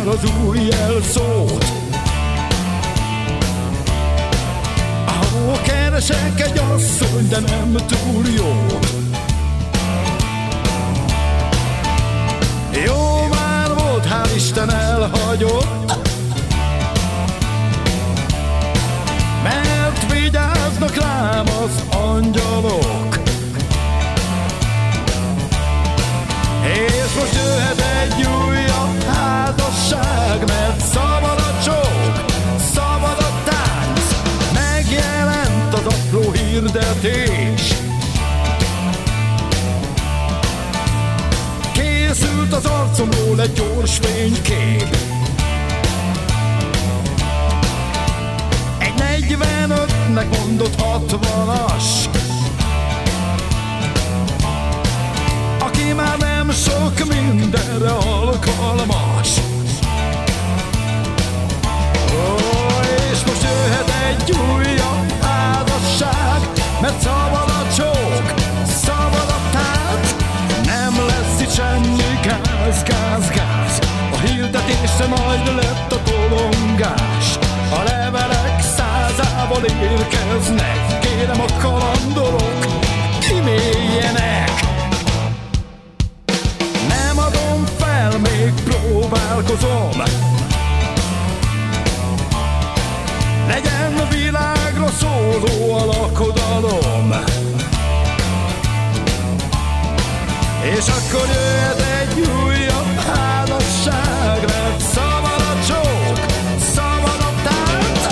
már az új jelszót. Keresek egy asszony, de nem túl jó. Jó már volt, hál' Isten elhagyott, mert vigyáznak rám az angyalok. És most jöhet egy újabb házasság, mert szabad a csók, szabad a tánc, megjelent az apró hirdetés. Készült az arcomról egy gyors fénykép. Egy 45-nek mondott 60-as, aki már nem sok mindenre alkalmas. És most jöhet egy újabb házasság, mert szabad a csók, szabad a tánc, nem lesz itt semmi gáz, gáz, gáz. A hirdetésre majd lett a tolongás. A levelek százával érkeznek, kérem a kalandorok, kiméljenek. Nem adom fel, még próbálkozom. Legyen világra szóló a lakodalom. És akkor jöhet egy újabb házasság, mert szabad a csók, szabad a tánc.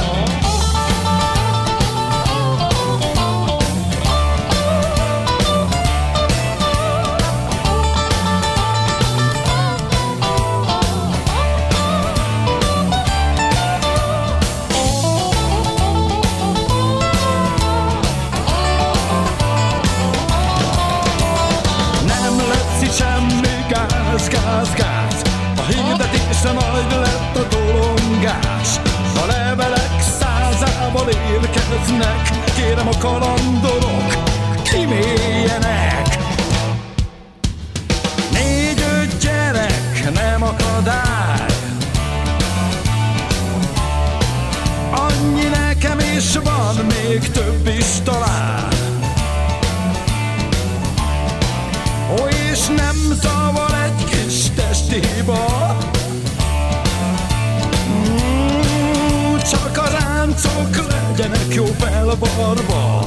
Gáz, gáz, gáz. A hirdetésre majd lett a tolongás. A levelek százával érkeznek, kérem a kalandorok, kiméljenek. 4-5 gyerek nem akadály, annyi nekem is van, még több is talán. Ó, és nem zavar egy kis testi hiba, csak a ráncok legyenek jó felvarva.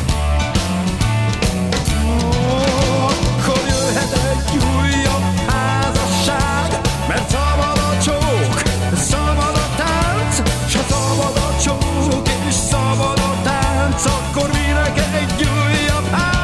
Akkor jöhet egy újabb házasság, mert szabad a csók, szabad a tánc, s ha szabad a csók és szabad a tánc, akkor minek egy újabb házasság?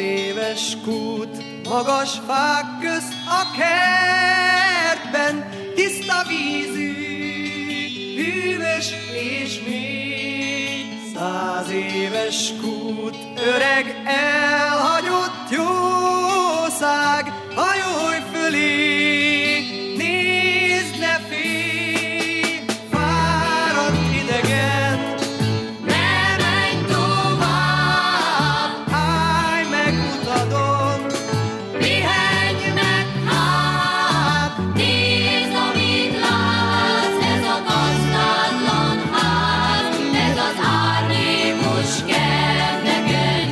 éves kút, magas fák közt a kertben, tiszta vízű, hűvös és mély. 100 éves kút, öreg elhagyott jószág, hajolj fölé, nézd, ne félj, fáradt idegen, ne menj tovább, állj meg utadon, pihenj meg hát, nézd, amit látsz, ez a gazdátlan ház, ez az árnyékos kerteken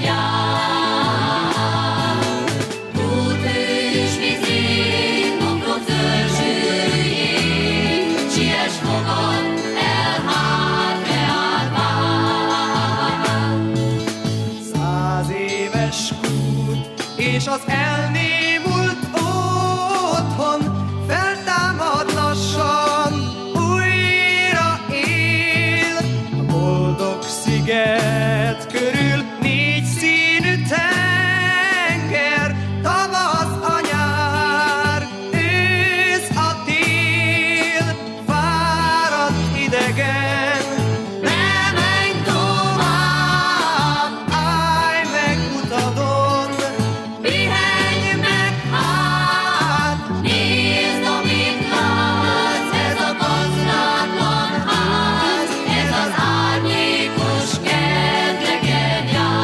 jár. Útős vizén, mokrok zöldsőjén, siess fogad el, hát reád vár. 100 éves kút, és az elnémult otthon feltámad lassan, újra él. A boldog sziget körül 4 színű tenger, tavasz a nyár, ősz a tél, fáradt idegen. Ne menj tovább, Állj meg utadon, pihenj meg hát, nézd, amit látsz, ez a gazdátlan ház, ez az árnyékos kerteken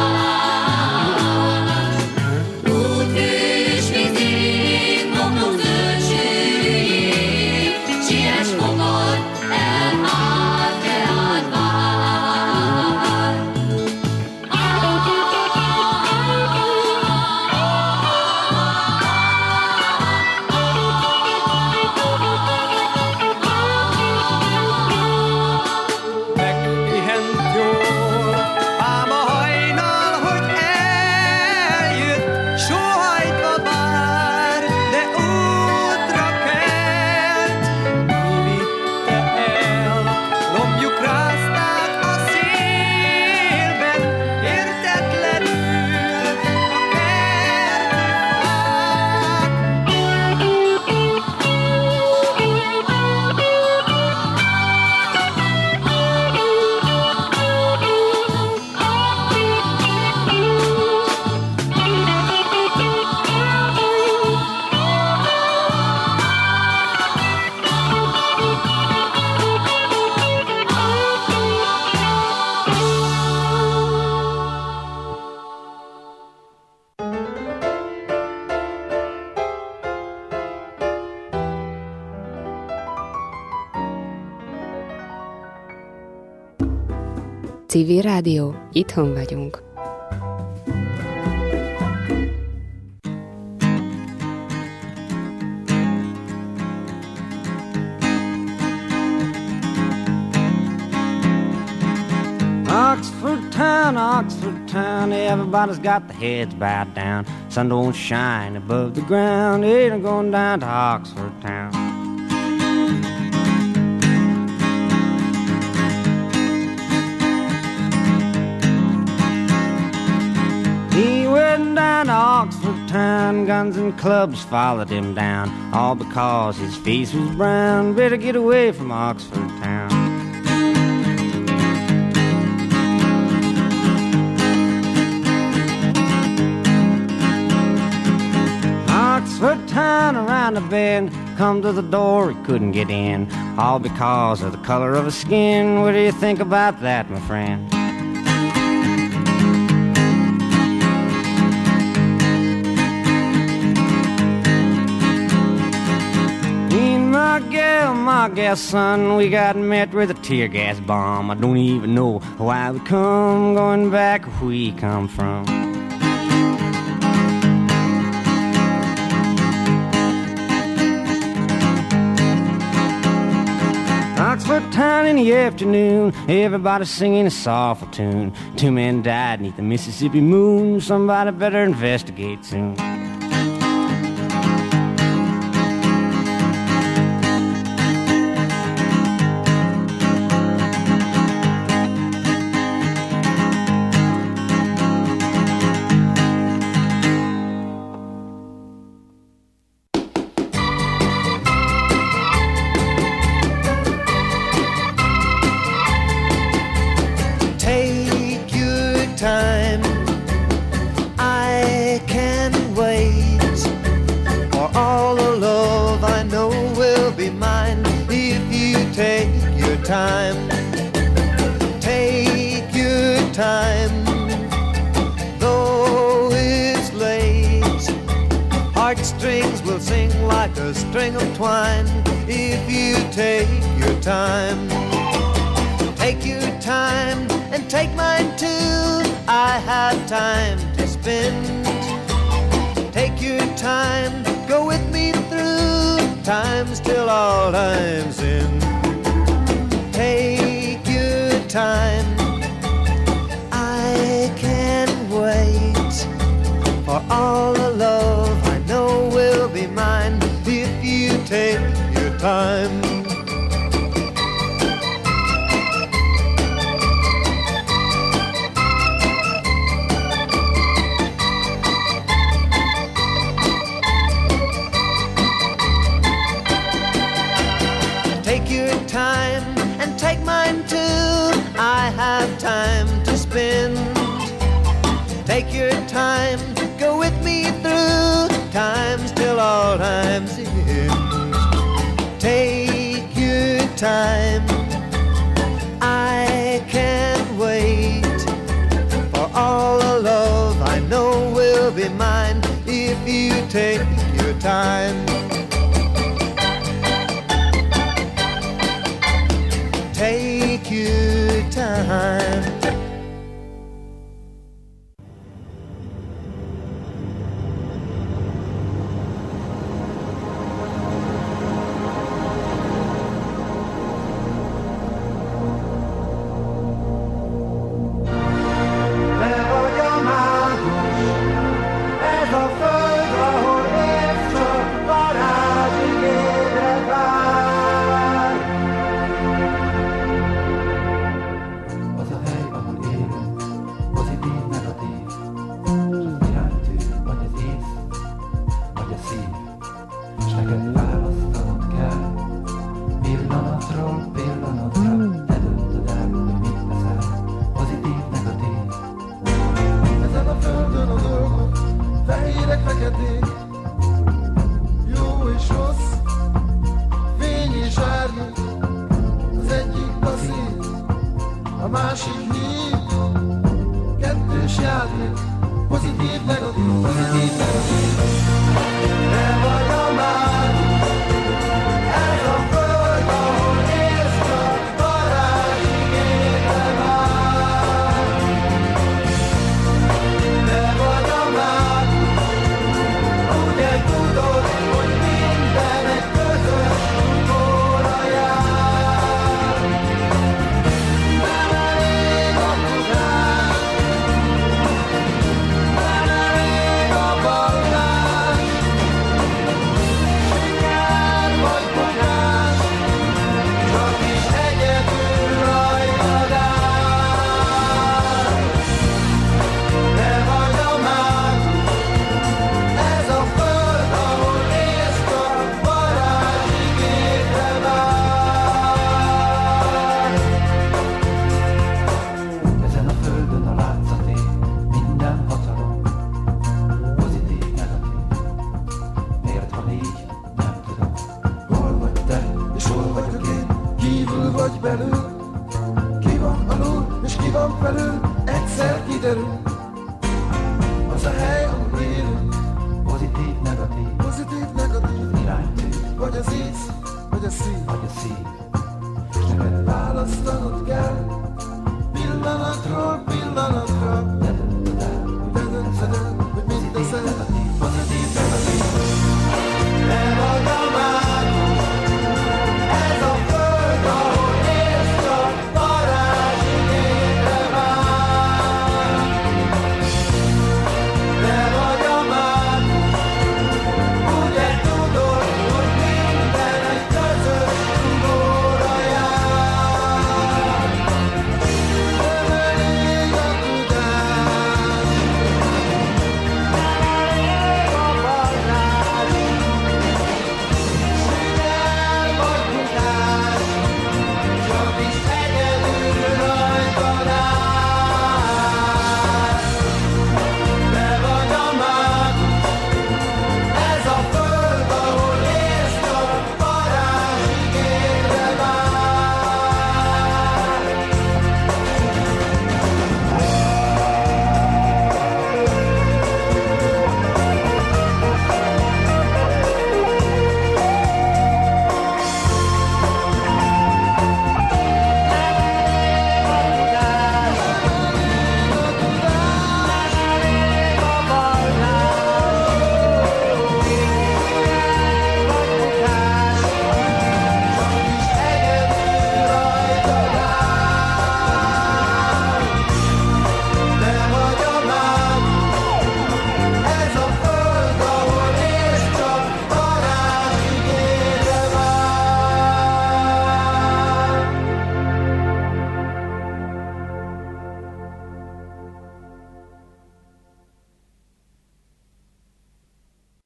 jár. Úthős vizén, homlok zöldsőjén, siess fogad el, hát reád vár. megpihent jól, ám a hajnal, hogy eljött, sóhajtva vár, de útra kelt. Mi vitte el, lombjuk rázták a szélben, értetlenül a kerti fák. Civil Rádió, itthon vagyunk. Oxford town, everybody's got their heads bowed down. Sun don't shine above the ground, ain't going down to Oxford town. He went down to Oxford town, guns and clubs followed him down, all because his face was brown. Better get away from Oxford town. Oxford town around the bend, come to the door, he couldn't get in, all because of the color of his skin. What do you think about that, my friend? My gal, son, we got met with a tear gas bomb. I don't even know why we come, going back where we come from. Oxford town in the afternoon, everybody singing a soulful tune. 2 men died beneath the Mississippi moon, somebody better investigate soon. Heartstrings will sing like a string of twine if you take your time. Take your time and take mine too. I have time to spend. Take your time, go with me through times till all time's end. Take your time, I can't wait for all the love I know will be mine if you take your time. Take your time and take mine too. I have time to spend. Take your time, go with me through times till all times end. Take your time, I can't wait for all the love I know will be mine if you take your time. Take your time.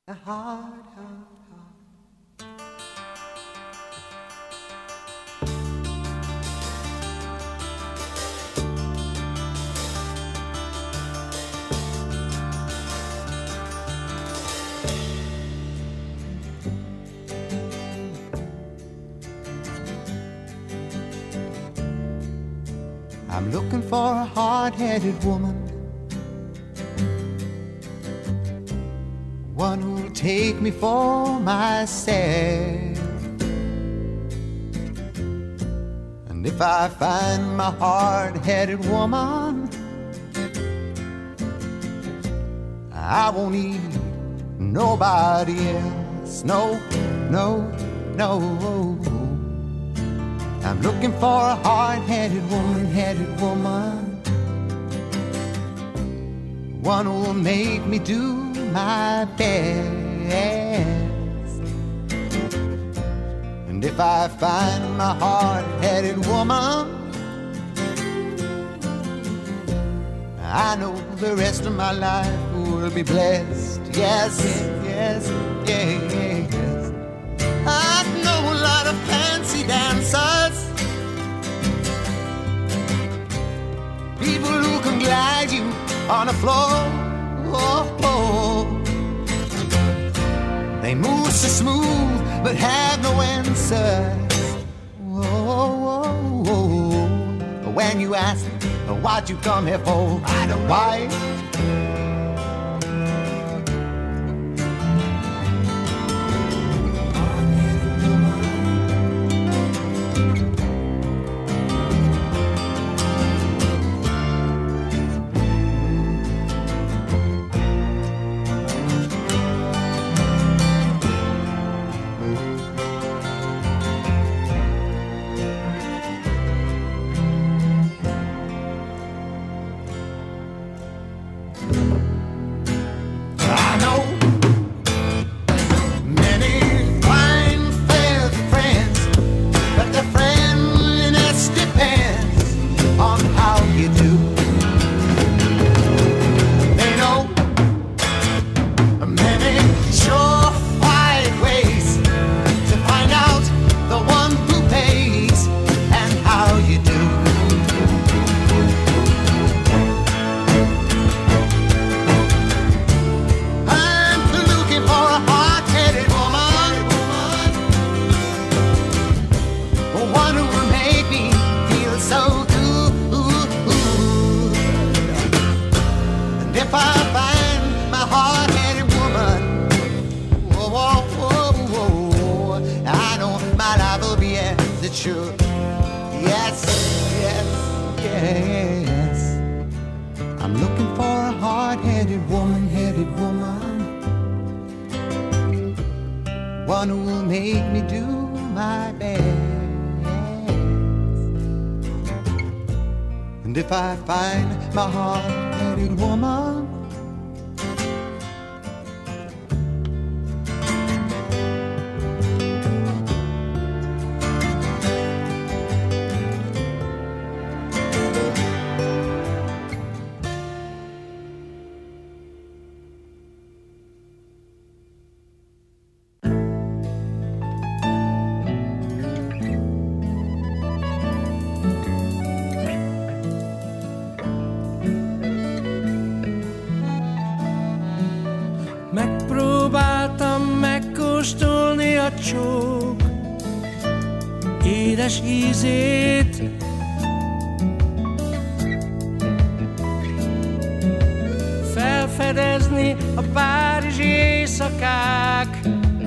a hard, hard. I'm looking for a hard-headed woman, one who'll take me for myself. And if I find my hard-headed woman, I won't need nobody else. No, no, no. I'm looking for a hard-headed woman, one who'll make me do my best. And if I find my hard-headed woman, I know the rest of my life will be blessed. Yes, yes, yes. I know a lot of fancy dancers, people who can glide you on the floor. They move so smooth but have no answers. When you ask what you come here for, I don't know why. One who will make me do my best. And if I find my hard-headed woman, megpróbáltam megkóstolni a csók édes ízét, felfedezni a párizsi éjszakák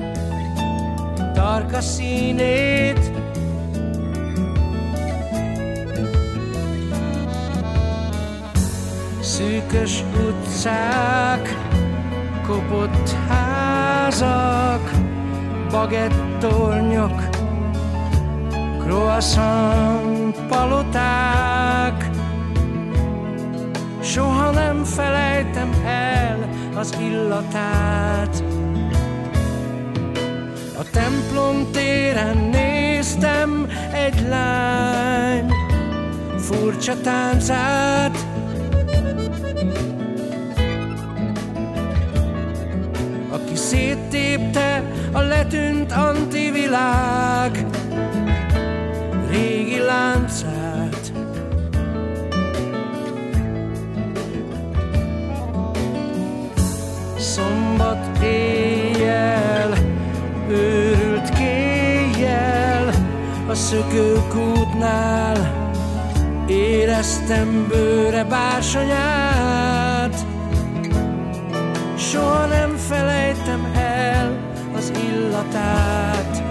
tarka színét. Szűkös utcák, kopott házak, bagettornyok, croissant paloták. Soha nem felejtem el az illatát. A templom téren néztem egy lány furcsa táncát. aki széttépte a letűnt antivilág régi láncát. Szombat éjjel, őrült kéjjel, a szökőkútnál éreztem bőre bársonyát. Soha nem felejtem el az illatát.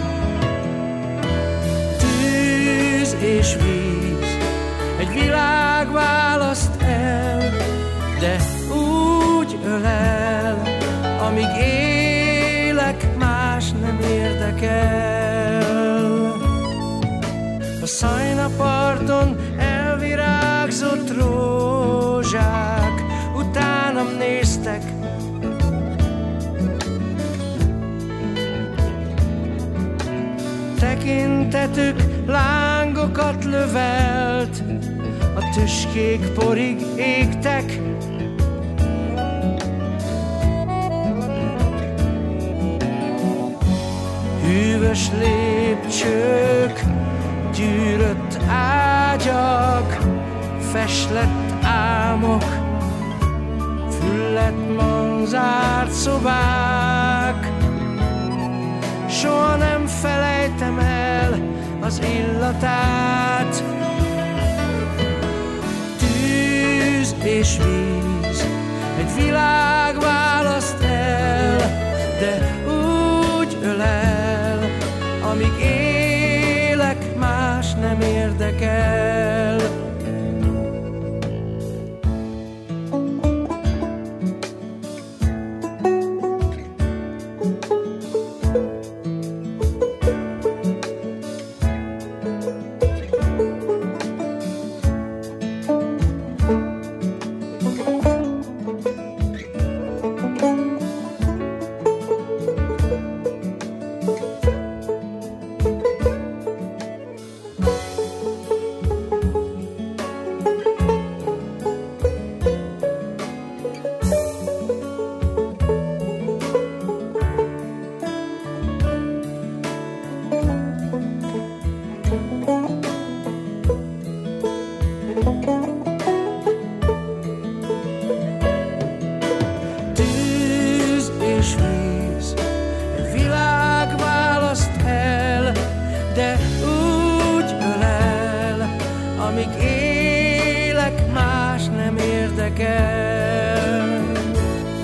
Tűz és víz, egy világ választ el, de úgy ölel, amíg élek, más nem érdekel. A Szajna-parton elvirágzott rózsák utánam néztek, tekintetük lángokat lövelt, a tüskék porig égtek. Hűvös lépcsők, gyűrött ágyak, feslett álmok, füllett manzárt szobák. Soha nem felejtem el az illatát. Tűz és víz, egy világ választ el, de úgy ölel, amíg élek, más nem érdekel. Amíg élek, más nem érdekel.